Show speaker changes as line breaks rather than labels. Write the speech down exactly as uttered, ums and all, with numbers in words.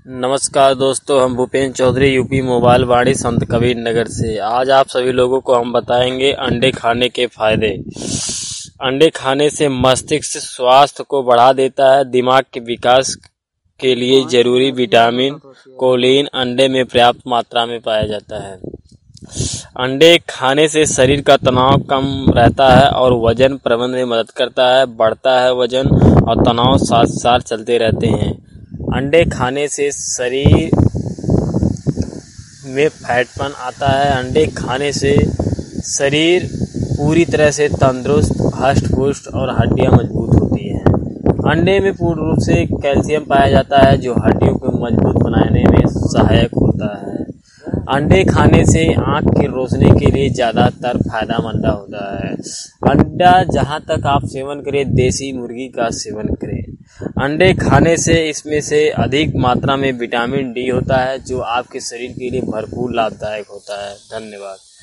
नमस्कार दोस्तों, हम भूपेंद्र चौधरी यूपी मोबाइल वाणी संत कबीर नगर से। आज आप सभी लोगों को हम बताएंगे अंडे खाने के फायदे। अंडे खाने से मस्तिष्क स्वास्थ्य को बढ़ा देता है। दिमाग के विकास के लिए जरूरी विटामिन कोलिन अंडे में पर्याप्त मात्रा में पाया जाता है। अंडे खाने से शरीर का तनाव कम रहता है और वजन प्रबंधन में मदद करता है। बढ़ता है वजन और तनाव साथ साथ चलते रहते हैं। अंडे खाने से शरीर में फैटपन आता है। अंडे खाने से शरीर पूरी तरह से तंदुरुस्त, हष्ट-पुष्ट और हड्डियां मजबूत होती हैं। अंडे में पूर्ण रूप से कैल्शियम पाया जाता है जो हड्डियों को मजबूत बनाने में सहायक होता है। अंडे खाने से आँख की रोशनी के लिए ज़्यादातर फायदेमंद होता है। अंडा जहाँ तक आप सेवन करें, देसी मुर्गी का सेवन करें। अंडे खाने से इसमें से अधिक मात्रा में विटामिन डी होता है जो आपके शरीर के लिए भरपूर लाभदायक होता है। धन्यवाद।